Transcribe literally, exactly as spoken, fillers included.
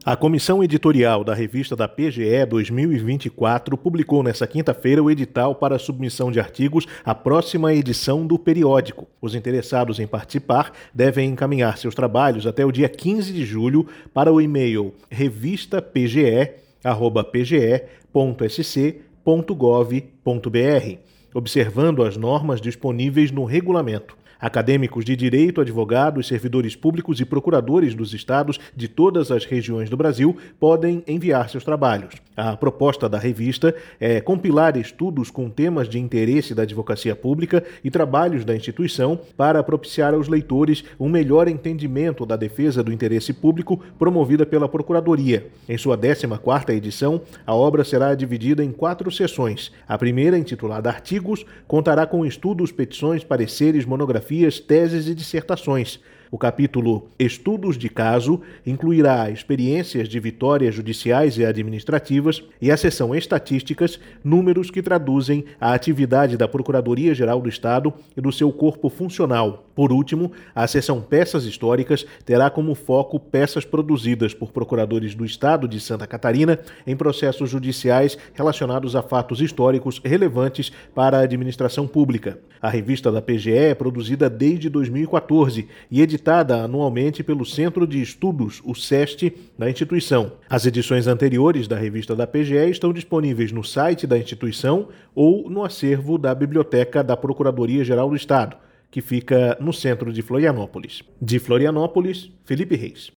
A comissão editorial da revista da P G E dois mil e vinte e quatro publicou nesta quinta-feira o edital para submissão de artigos à próxima edição do periódico. Os interessados em participar devem encaminhar seus trabalhos até o dia quinze de julho para o e-mail revista p g e arroba p g e ponto s c ponto gov ponto b r, observando as normas disponíveis no regulamento. Acadêmicos de direito, advogados, servidores públicos e procuradores dos estados de todas as regiões do Brasil podem enviar seus trabalhos. A proposta da revista é compilar estudos com temas de interesse da advocacia pública e trabalhos da instituição para propiciar aos leitores um melhor entendimento da defesa do interesse público promovida pela Procuradoria. Em sua décima quarta edição, a obra será dividida em quatro seções. A primeira, intitulada Artigos, contará com estudos, petições, pareceres, monografias, teses e dissertações. O capítulo Estudos de Caso incluirá experiências de vitórias judiciais e administrativas e a seção Estatísticas, números que traduzem a atividade da Procuradoria-Geral do Estado e do seu corpo funcional. Por último, a seção Peças Históricas terá como foco peças produzidas por procuradores do Estado de Santa Catarina em processos judiciais relacionados a fatos históricos relevantes para a administração pública. A revista da P G E é produzida desde dois mil e quatorze e editada anualmente pelo Centro de Estudos, o SEST, da instituição. As edições anteriores da revista da P G E estão disponíveis no site da instituição ou no acervo da Biblioteca da Procuradoria-Geral do Estado, que fica no centro de Florianópolis. De Florianópolis, Felipe Reis.